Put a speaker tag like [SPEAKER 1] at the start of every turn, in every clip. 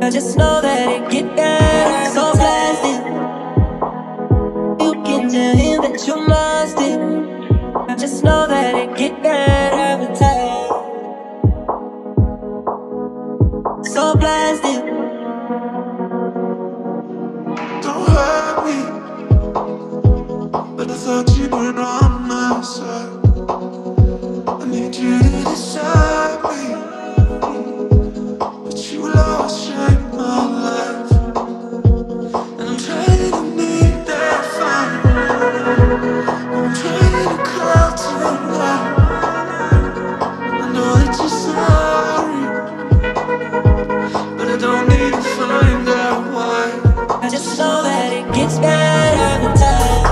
[SPEAKER 1] I just know that it get better. So blasted, you can tell him that you must it. I just know that it get better every time. So blasted.
[SPEAKER 2] Don't hurt me, but I thought you were on my side. I need you to decide me, but you will always shape my life. And I'm trying to make that fine. I'm trying to call tonight. I know that you're sorry, but I don't need to find out why.
[SPEAKER 1] I just know that it gets better every time.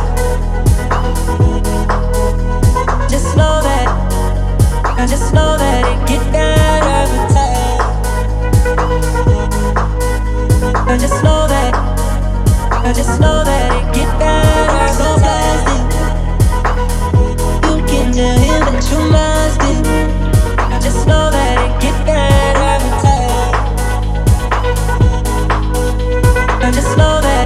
[SPEAKER 1] Just know that. I just know that it gets better every time. I just know that. I just know that it gets better. So blasted. You can tell him that you must it. I just know that it gets better every time. I just know that.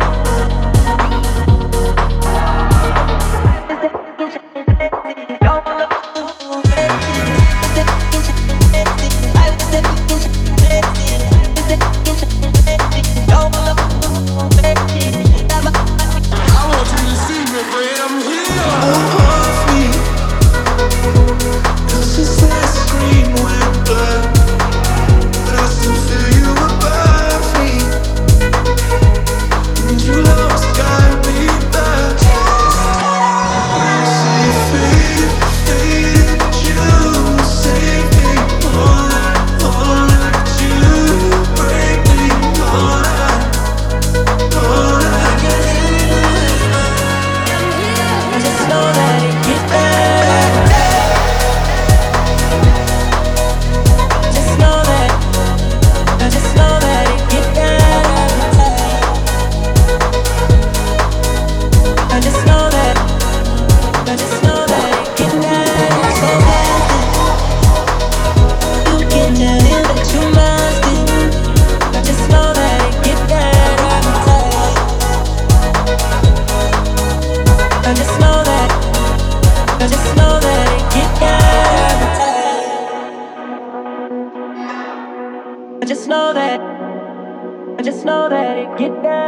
[SPEAKER 1] I just know that it get better.